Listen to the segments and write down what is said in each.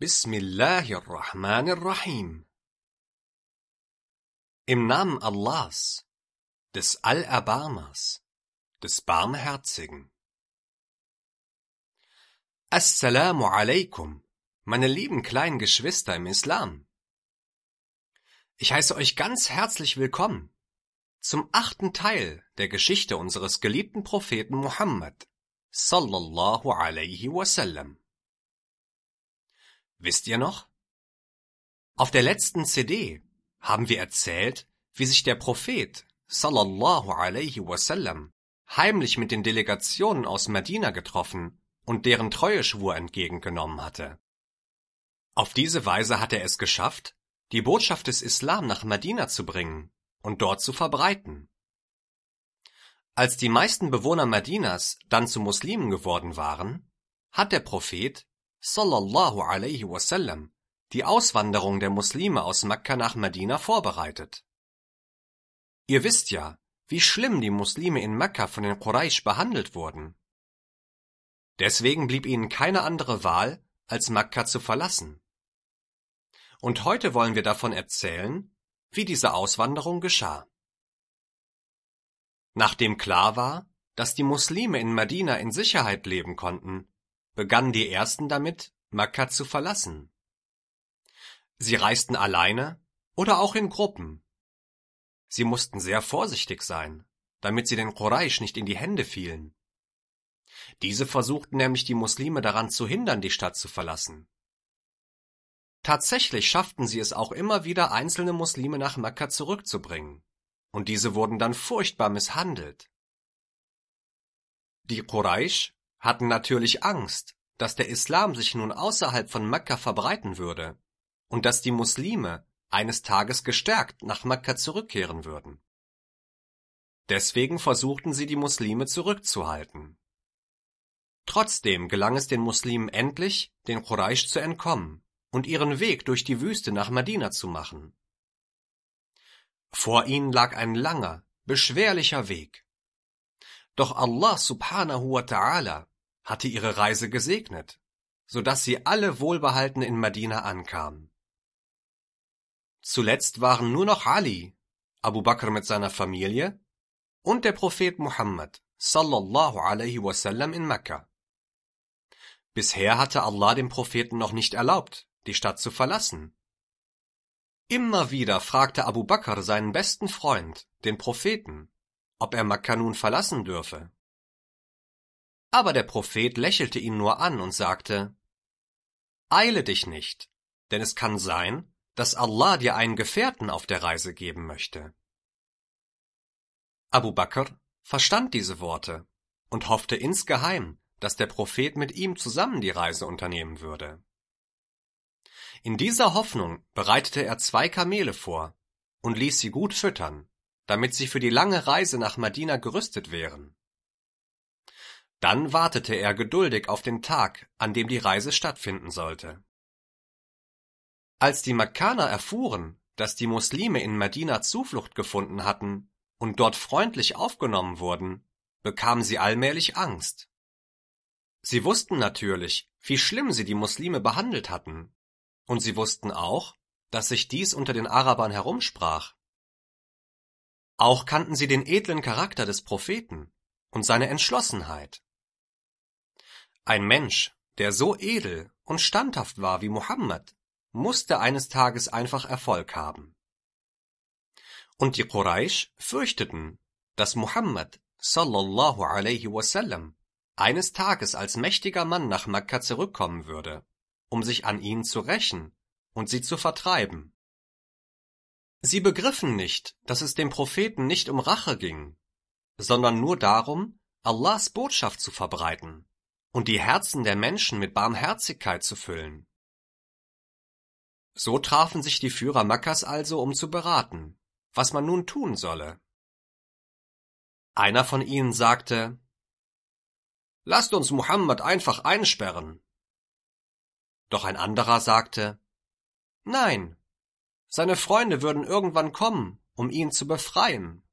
Bismillahirrahmanirrahim. Im Namen Allahs, des Allerbarmers, des Barmherzigen. Assalamu alaikum, meine lieben kleinen Geschwister im Islam. Ich heiße euch ganz herzlich willkommen zum 8. Teil der Geschichte unseres geliebten Propheten Muhammad, sallallahu alaihi wasallam. Wisst ihr noch? Auf der letzten CD haben wir erzählt, wie sich der Prophet, sallallahu alaihi wasallam, heimlich mit den Delegationen aus Medina getroffen und deren Treueschwur entgegengenommen hatte. Auf diese Weise hat er es geschafft, die Botschaft des Islam nach Medina zu bringen und dort zu verbreiten. Als die meisten Bewohner Medinas dann zu Muslimen geworden waren, hat der Prophet, sallallahu alaihi wasallam, die Auswanderung der Muslime aus Mekka nach Medina vorbereitet. Ihr wisst ja, wie schlimm die Muslime in Mekka von den Quraysh behandelt wurden. Deswegen blieb ihnen keine andere Wahl, als Mekka zu verlassen. Und heute wollen wir davon erzählen, wie diese Auswanderung geschah. Nachdem klar war, dass die Muslime in Medina in Sicherheit leben konnten, begannen die Ersten damit, Mekka zu verlassen. Sie reisten alleine oder auch in Gruppen. Sie mussten sehr vorsichtig sein, damit sie den Quraysh nicht in die Hände fielen. Diese versuchten nämlich die Muslime daran zu hindern, die Stadt zu verlassen. Tatsächlich schafften sie es auch immer wieder, einzelne Muslime nach Mekka zurückzubringen, und diese wurden dann furchtbar misshandelt. Die Quraysh hatten natürlich Angst, dass der Islam sich nun außerhalb von Mekka verbreiten würde und dass die Muslime eines Tages gestärkt nach Mekka zurückkehren würden. Deswegen versuchten sie, die Muslime zurückzuhalten. Trotzdem gelang es den Muslimen endlich, den Quraysh zu entkommen und ihren Weg durch die Wüste nach Medina zu machen. Vor ihnen lag ein langer, beschwerlicher Weg. Doch Allah subhanahu wa ta'ala hatte ihre Reise gesegnet, so dass sie alle wohlbehalten in Medina ankamen. Zuletzt waren nur noch Ali, Abu Bakr mit seiner Familie und der Prophet Muhammad, sallallahu alaihi wasallam, in Mekka. Bisher hatte Allah dem Propheten noch nicht erlaubt, die Stadt zu verlassen. Immer wieder fragte Abu Bakr seinen besten Freund, den Propheten, ob er Mekka nun verlassen dürfe. Aber der Prophet lächelte ihn nur an und sagte: Eile dich nicht, denn es kann sein, dass Allah dir einen Gefährten auf der Reise geben möchte. Abu Bakr verstand diese Worte und hoffte insgeheim, dass der Prophet mit ihm zusammen die Reise unternehmen würde. In dieser Hoffnung bereitete er 2 Kamele vor und ließ sie gut füttern, damit sie für die lange Reise nach Medina gerüstet wären. Dann wartete er geduldig auf den Tag, an dem die Reise stattfinden sollte. Als die Mekkaner erfuhren, dass die Muslime in Medina Zuflucht gefunden hatten und dort freundlich aufgenommen wurden, bekamen sie allmählich Angst. Sie wussten natürlich, wie schlimm sie die Muslime behandelt hatten, und sie wussten auch, dass sich dies unter den Arabern herumsprach. Auch kannten sie den edlen Charakter des Propheten und seine Entschlossenheit. Ein Mensch, der so edel und standhaft war wie Muhammad, musste eines Tages einfach Erfolg haben. Und die Quraysh fürchteten, dass Muhammad, sallallahu alaihi wasallam, eines Tages als mächtiger Mann nach Mekka zurückkommen würde, um sich an ihnen zu rächen und sie zu vertreiben. Sie begriffen nicht, dass es dem Propheten nicht um Rache ging, sondern nur darum, Allahs Botschaft zu verbreiten und die Herzen der Menschen mit Barmherzigkeit zu füllen. So trafen sich die Führer Mekkas also, um zu beraten, was man nun tun solle. Einer von ihnen sagte: Lasst uns Muhammad einfach einsperren. Doch ein anderer sagte: Nein, seine Freunde würden irgendwann kommen, um ihn zu befreien.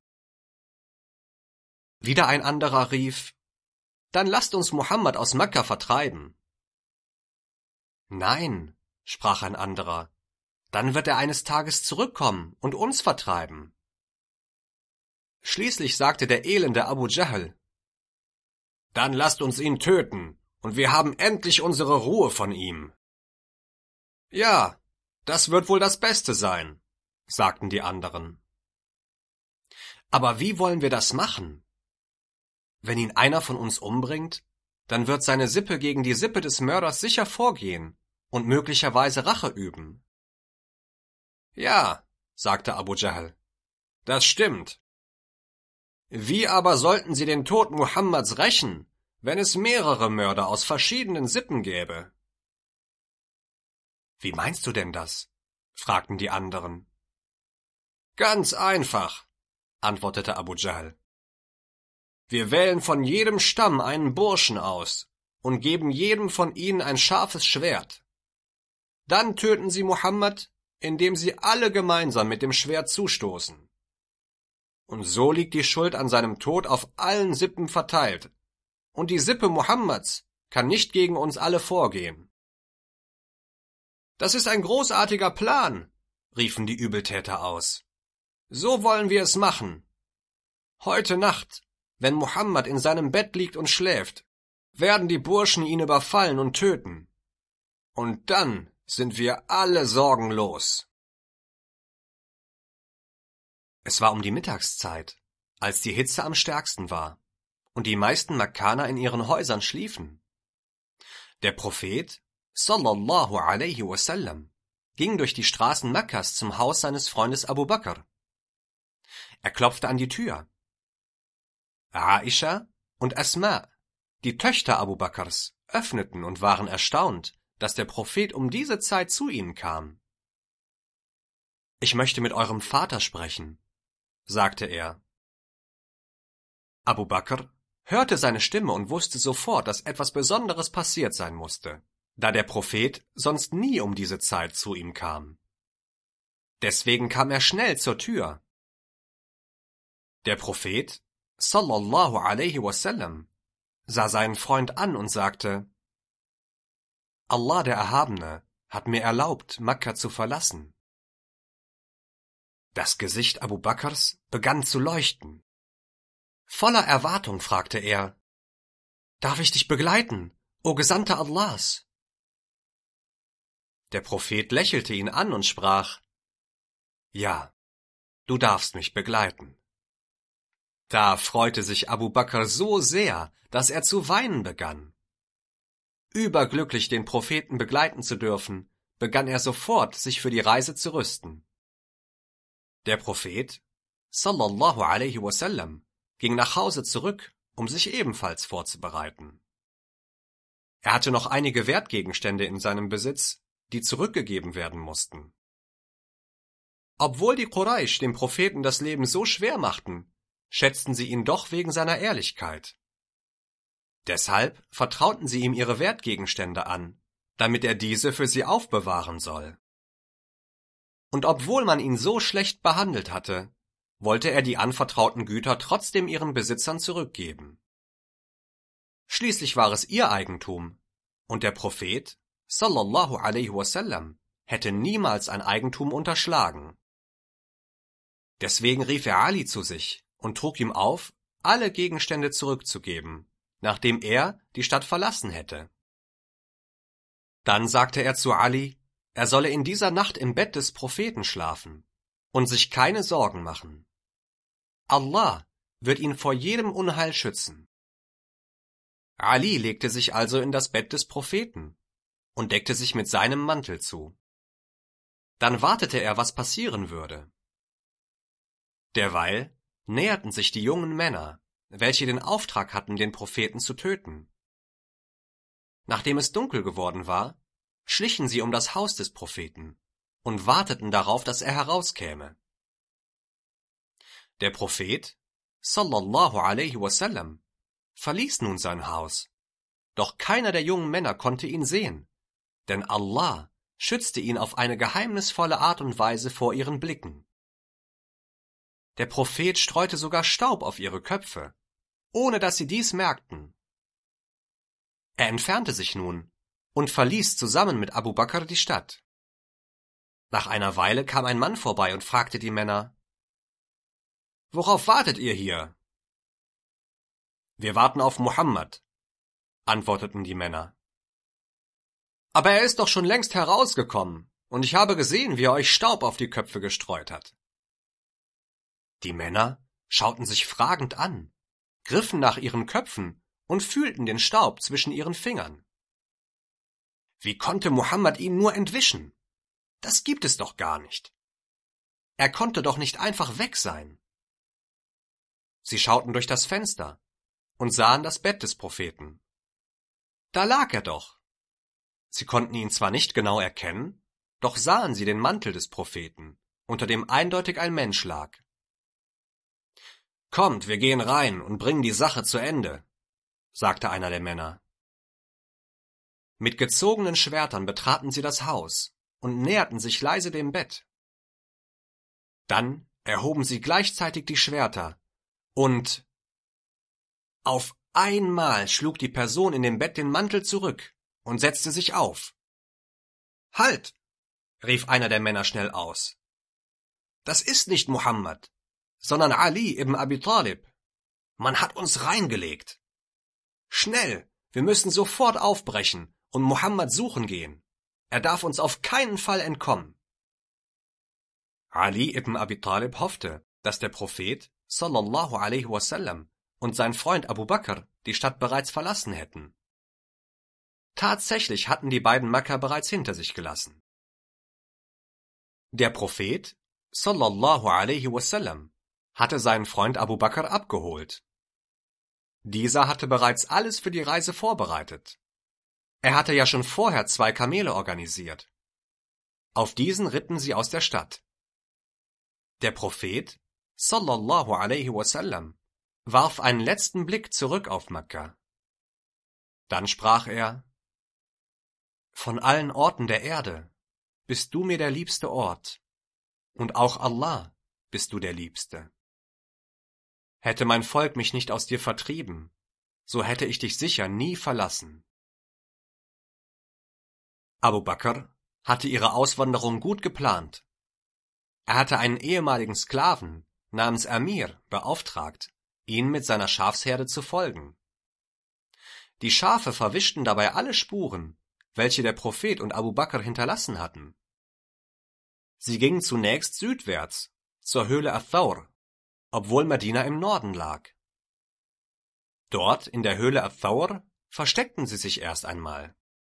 Wieder ein anderer rief: Dann lasst uns Muhammad aus Mekka vertreiben. Nein, sprach ein anderer, dann wird er eines Tages zurückkommen und uns vertreiben. Schließlich sagte der elende Abu Jahl, dann lasst uns ihn töten, und wir haben endlich unsere Ruhe von ihm. Ja, das wird wohl das Beste sein, sagten die anderen. Aber wie wollen wir das machen? Wenn ihn einer von uns umbringt, dann wird seine Sippe gegen die Sippe des Mörders sicher vorgehen und möglicherweise Rache üben. Ja, sagte Abu Jahl, das stimmt. Wie aber sollten sie den Tod Muhammads rächen, wenn es mehrere Mörder aus verschiedenen Sippen gäbe? Wie meinst du denn das? Fragten die anderen. Ganz einfach, antwortete Abu Jahl. Wir wählen von jedem Stamm einen Burschen aus und geben jedem von ihnen ein scharfes Schwert. Dann töten sie Muhammad, indem sie alle gemeinsam mit dem Schwert zustoßen. Und so liegt die Schuld an seinem Tod auf allen Sippen verteilt, und die Sippe Muhammads kann nicht gegen uns alle vorgehen. Das ist ein großartiger Plan, riefen die Übeltäter aus. So wollen wir es machen. Heute Nacht, wenn Muhammad in seinem Bett liegt und schläft, werden die Burschen ihn überfallen und töten. Und dann sind wir alle sorgenlos. Es war um die Mittagszeit, als die Hitze am stärksten war und die meisten Mekkaner in ihren Häusern schliefen. Der Prophet, sallallahu alaihi wasallam, ging durch die Straßen Mekkas zum Haus seines Freundes Abu Bakr. Er klopfte an die Tür. Aisha und Asma, die Töchter Abu Bakrs, öffneten und waren erstaunt, dass der Prophet um diese Zeit zu ihnen kam. »Ich möchte mit eurem Vater sprechen«, sagte er. Abu Bakr hörte seine Stimme und wusste sofort, dass etwas Besonderes passiert sein musste, da der Prophet sonst nie um diese Zeit zu ihm kam. Deswegen kam er schnell zur Tür. Der Prophet, sallallahu alaihi wasallam, sah seinen Freund an und sagte, Allah der Erhabene hat mir erlaubt, Mekka zu verlassen. Das Gesicht Abu Bakrs begann zu leuchten. Voller Erwartung fragte er, »Darf ich dich begleiten, o Gesandter Allahs?« Der Prophet lächelte ihn an und sprach, »Ja, du darfst mich begleiten.« Da freute sich Abu Bakr so sehr, dass er zu weinen begann. Überglücklich, den Propheten begleiten zu dürfen, begann er sofort, sich für die Reise zu rüsten. Der Prophet, sallallahu alaihi wasallam, ging nach Hause zurück, um sich ebenfalls vorzubereiten. Er hatte noch einige Wertgegenstände in seinem Besitz, die zurückgegeben werden mussten. Obwohl die Quraysh dem Propheten das Leben so schwer machten, schätzten sie ihn doch wegen seiner Ehrlichkeit. Deshalb vertrauten sie ihm ihre Wertgegenstände an, damit er diese für sie aufbewahren soll. Und obwohl man ihn so schlecht behandelt hatte, wollte er die anvertrauten Güter trotzdem ihren Besitzern zurückgeben. Schließlich war es ihr Eigentum, und der Prophet, sallallahu alaihi wasallam, hätte niemals ein Eigentum unterschlagen. Deswegen rief er Ali zu sich und trug ihm auf, alle Gegenstände zurückzugeben, nachdem er die Stadt verlassen hätte. Dann sagte er zu Ali, er solle in dieser Nacht im Bett des Propheten schlafen und sich keine Sorgen machen. Allah wird ihn vor jedem Unheil schützen. Ali legte sich also in das Bett des Propheten und deckte sich mit seinem Mantel zu. Dann wartete er, was passieren würde. Derweil näherten sich die jungen Männer, welche den Auftrag hatten, den Propheten zu töten. Nachdem es dunkel geworden war, schlichen sie um das Haus des Propheten und warteten darauf, dass er herauskäme. Der Prophet, sallallahu alaihi wasallam, verließ nun sein Haus, doch keiner der jungen Männer konnte ihn sehen, denn Allah schützte ihn auf eine geheimnisvolle Art und Weise vor ihren Blicken. Der Prophet streute sogar Staub auf ihre Köpfe, ohne dass sie dies merkten. Er entfernte sich nun und verließ zusammen mit Abu Bakr die Stadt. Nach einer Weile kam ein Mann vorbei und fragte die Männer: »Worauf wartet ihr hier?« »Wir warten auf Muhammad«, antworteten die Männer. »Aber er ist doch schon längst herausgekommen, und ich habe gesehen, wie er euch Staub auf die Köpfe gestreut hat.« Die Männer schauten sich fragend an, griffen nach ihren Köpfen und fühlten den Staub zwischen ihren Fingern. Wie konnte Muhammad ihn nur entwischen? Das gibt es doch gar nicht. Er konnte doch nicht einfach weg sein. Sie schauten durch das Fenster und sahen das Bett des Propheten. Da lag er doch. Sie konnten ihn zwar nicht genau erkennen, doch sahen sie den Mantel des Propheten, unter dem eindeutig ein Mensch lag. »Kommt, wir gehen rein und bringen die Sache zu Ende«, sagte einer der Männer. Mit gezogenen Schwertern betraten sie das Haus und näherten sich leise dem Bett. Dann erhoben sie gleichzeitig die Schwerter und auf einmal schlug die Person in dem Bett den Mantel zurück und setzte sich auf. »Halt!« rief einer der Männer schnell aus. »Das ist nicht Muhammad, sondern Ali ibn Abi Talib. Man hat uns reingelegt. Schnell, wir müssen sofort aufbrechen und Muhammad suchen gehen. Er darf uns auf keinen Fall entkommen.« Ali ibn Abi Talib hoffte, dass der Prophet sallallahu alaihi wasallam und sein Freund Abu Bakr die Stadt bereits verlassen hätten. Tatsächlich hatten die beiden Mekka bereits hinter sich gelassen. Der Prophet sallallahu alaihi wasallam hatte seinen Freund Abu Bakr abgeholt. Dieser hatte bereits alles für die Reise vorbereitet. Er hatte ja schon vorher 2 Kamele organisiert. Auf diesen ritten sie aus der Stadt. Der Prophet sallallahu alaihi wasallam warf einen letzten Blick zurück auf Mekka. Dann sprach er: »Von allen Orten der Erde bist du mir der liebste Ort, und auch Allah bist du der Liebste. Hätte mein Volk mich nicht aus dir vertrieben, so hätte ich dich sicher nie verlassen.« Abu Bakr hatte ihre Auswanderung gut geplant. Er hatte einen ehemaligen Sklaven namens Amir beauftragt, ihnen mit seiner Schafsherde zu folgen. Die Schafe verwischten dabei alle Spuren, welche der Prophet und Abu Bakr hinterlassen hatten. Sie gingen zunächst südwärts, zur Höhle Ath-Thawr, obwohl Medina im Norden lag. Dort, in der Höhle Ath-Thawr, versteckten sie sich erst einmal.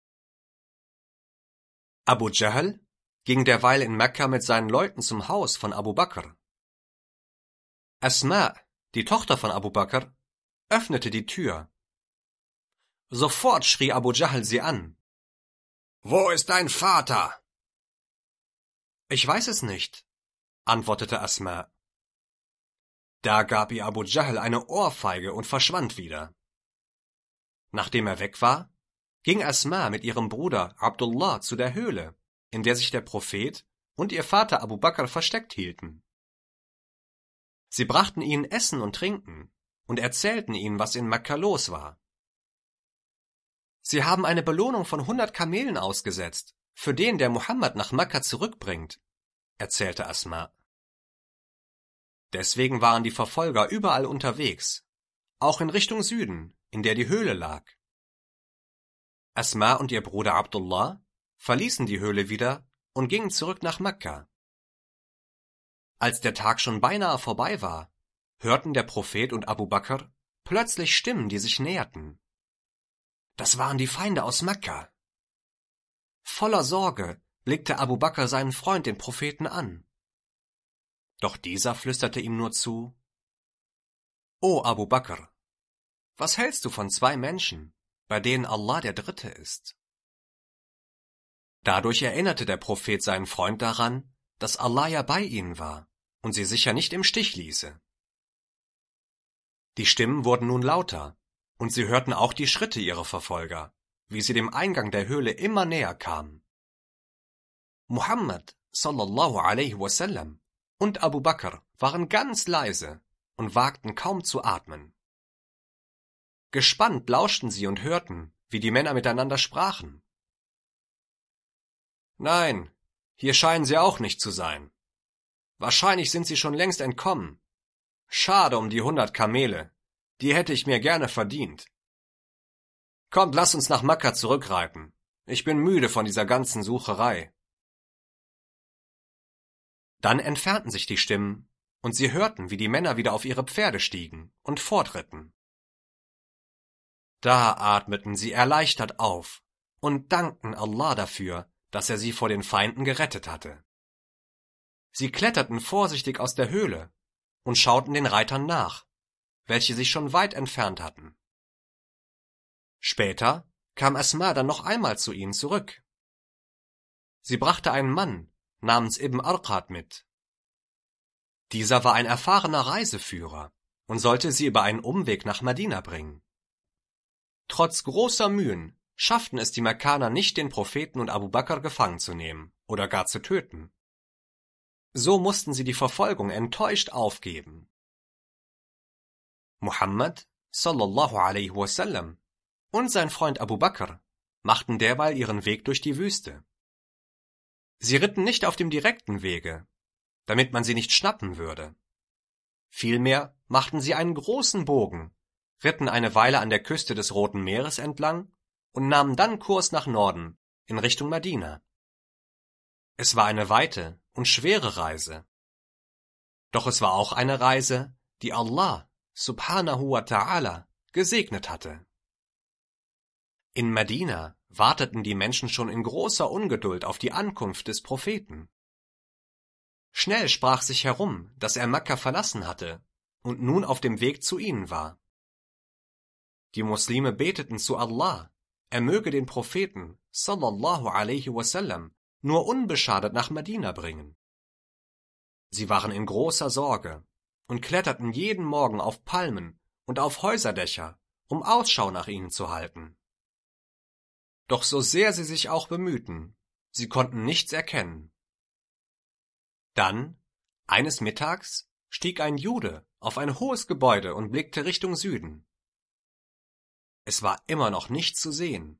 Abu Jahl ging derweil in Mekka mit seinen Leuten zum Haus von Abu Bakr. Asma, die Tochter von Abu Bakr, öffnete die Tür. Sofort schrie Abu Jahl sie an: »Wo ist dein Vater?« »Ich weiß es nicht«, antwortete Asma. Da gab ihr Abu Jahl eine Ohrfeige und verschwand wieder. Nachdem er weg war, ging Asma mit ihrem Bruder Abdullah zu der Höhle, in der sich der Prophet und ihr Vater Abu Bakr versteckt hielten. Sie brachten ihnen Essen und Trinken und erzählten ihnen, was in Mekka los war. »Sie haben eine Belohnung von 100 Kamelen ausgesetzt, für den, der Muhammad nach Mekka zurückbringt«, erzählte Asma. Deswegen waren die Verfolger überall unterwegs, auch in Richtung Süden, in der die Höhle lag. Asma und ihr Bruder Abdullah verließen die Höhle wieder und gingen zurück nach Mekka. Als der Tag schon beinahe vorbei war, hörten der Prophet und Abu Bakr plötzlich Stimmen, die sich näherten. Das waren die Feinde aus Mekka. Voller Sorge blickte Abu Bakr seinen Freund, den Propheten, an. Doch dieser flüsterte ihm nur zu: »O Abu Bakr, was hältst du von 2 Menschen, bei denen Allah der Dritte ist?« Dadurch erinnerte der Prophet seinen Freund daran, dass Allah ja bei ihnen war und sie sicher nicht im Stich ließe. Die Stimmen wurden nun lauter, und sie hörten auch die Schritte ihrer Verfolger, wie sie dem Eingang der Höhle immer näher kamen. Muhammad sallallahu alaihi wasallam und Abu Bakr waren ganz leise und wagten kaum zu atmen. Gespannt lauschten sie und hörten, wie die Männer miteinander sprachen Nein, hier scheinen sie auch nicht zu sein. Wahrscheinlich sind sie schon längst entkommen. Schade um die 100 Kamele. Die hätte ich mir gerne verdient. Kommt, lass uns nach Makka zurückreiten. Ich bin müde von dieser ganzen Sucherei. Dann entfernten sich die Stimmen, und sie hörten, wie die Männer wieder auf ihre Pferde stiegen und fortritten. Da atmeten sie erleichtert auf und dankten Allah dafür, dass er sie vor den Feinden gerettet hatte. Sie kletterten vorsichtig aus der Höhle und schauten den Reitern nach, welche sich schon weit entfernt hatten. Später kam Asma dann noch einmal zu ihnen zurück. Sie brachte einen Mann namens Ibn Arqad mit. Dieser war ein erfahrener Reiseführer und sollte sie über einen Umweg nach Medina bringen. Trotz großer Mühen schafften es die Mekkaner nicht, den Propheten und Abu Bakr gefangen zu nehmen oder gar zu töten. So mussten sie die Verfolgung enttäuscht aufgeben. Muhammad sallallahu alaihi wasallam und sein Freund Abu Bakr machten derweil ihren Weg durch die Wüste. Sie ritten nicht auf dem direkten Wege, damit man sie nicht schnappen würde. Vielmehr machten sie einen großen Bogen, ritten eine Weile an der Küste des Roten Meeres entlang und nahmen dann Kurs nach Norden in Richtung Medina. Es war eine weite und schwere Reise. Doch es war auch eine Reise, die Allah subhanahu wa ta'ala gesegnet hatte. In Medina warteten die Menschen schon in großer Ungeduld auf die Ankunft des Propheten. Schnell sprach sich herum, dass er Mekka verlassen hatte und nun auf dem Weg zu ihnen war. Die Muslime beteten zu Allah, er möge den Propheten sallallahu alaihi wasallam nur unbeschadet nach Medina bringen. Sie waren in großer Sorge und kletterten jeden Morgen auf Palmen und auf Häuserdächer, um Ausschau nach ihnen zu halten. Doch so sehr sie sich auch bemühten, sie konnten nichts erkennen. Dann, eines Mittags, stieg ein Jude auf ein hohes Gebäude und blickte Richtung Süden. Es war immer noch nichts zu sehen.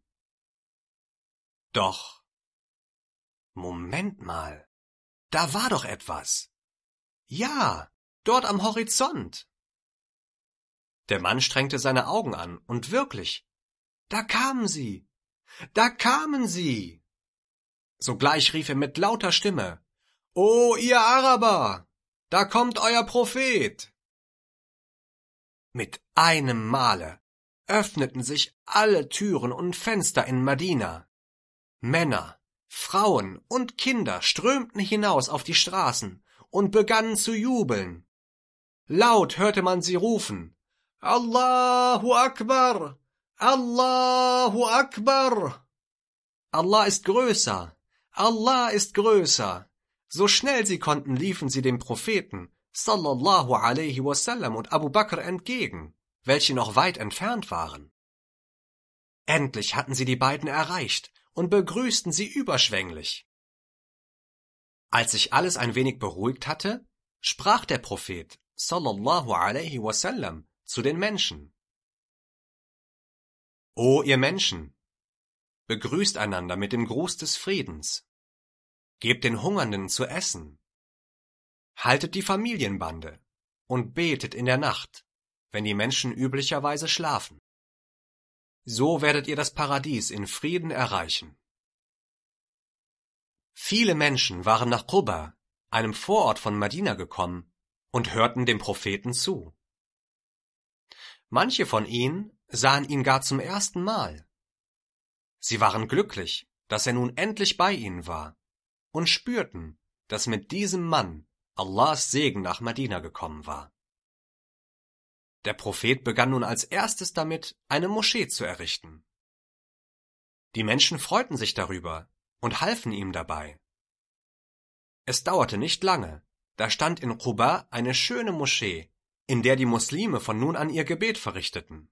Doch, Moment mal, da war doch etwas. Ja, dort am Horizont. Der Mann strengte seine Augen an, und wirklich, da kamen sie! Da kamen sie! Sogleich rief er mit lauter Stimme: »O ihr Araber, da kommt euer Prophet!« Mit einem Male öffneten sich alle Türen und Fenster in Medina. Männer, Frauen und Kinder strömten hinaus auf die Straßen und begannen zu jubeln. Laut hörte man sie rufen: »Allahu Akbar! Allahu Akbar! Allah ist größer! Allah ist größer!« So schnell sie konnten, liefen sie dem Propheten sallallahu alaihi wasallam und Abu Bakr entgegen, welche noch weit entfernt waren. Endlich hatten sie die beiden erreicht und begrüßten sie überschwänglich. Als sich alles ein wenig beruhigt hatte, sprach der Prophet sallallahu alaihi wasallam zu den Menschen: »O ihr Menschen, begrüßt einander mit dem Gruß des Friedens. Gebt den Hungernden zu essen. Haltet die Familienbande und betet in der Nacht, wenn die Menschen üblicherweise schlafen. So werdet ihr das Paradies in Frieden erreichen.« Viele Menschen waren nach Quba, einem Vorort von Medina, gekommen und hörten dem Propheten zu. Manche von ihnen sahen ihn gar zum ersten Mal. Sie waren glücklich, dass er nun endlich bei ihnen war, und spürten, dass mit diesem Mann Allahs Segen nach Medina gekommen war. Der Prophet begann nun als erstes damit, eine Moschee zu errichten. Die Menschen freuten sich darüber und halfen ihm dabei. Es dauerte nicht lange, da stand in Quba eine schöne Moschee, in der die Muslime von nun an ihr Gebet verrichteten.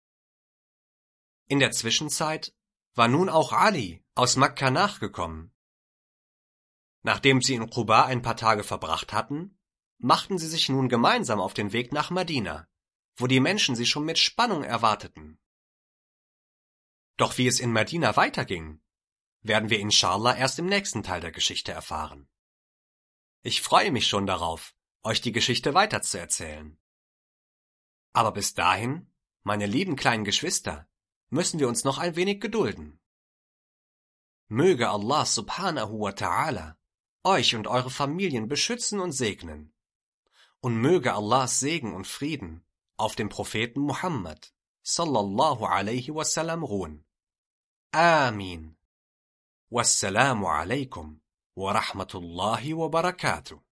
In der Zwischenzeit war nun auch Ali aus Makka nachgekommen. Nachdem sie in Quba ein paar Tage verbracht hatten, machten sie sich nun gemeinsam auf den Weg nach Medina, wo die Menschen sie schon mit Spannung erwarteten. Doch wie es in Medina weiterging, werden wir inshallah erst im nächsten Teil der Geschichte erfahren. Ich freue mich schon darauf, euch die Geschichte weiterzuerzählen. Aber bis dahin, meine lieben kleinen Geschwister, müssen wir uns noch ein wenig gedulden. Möge Allah subhanahu wa ta'ala euch und eure Familien beschützen und segnen. Und möge Allahs Segen und Frieden auf dem Propheten Muhammad sallallahu alaihi wasallam ruhen. Amin. Wassalamu alaikum wa rahmatullahi wa barakatuh.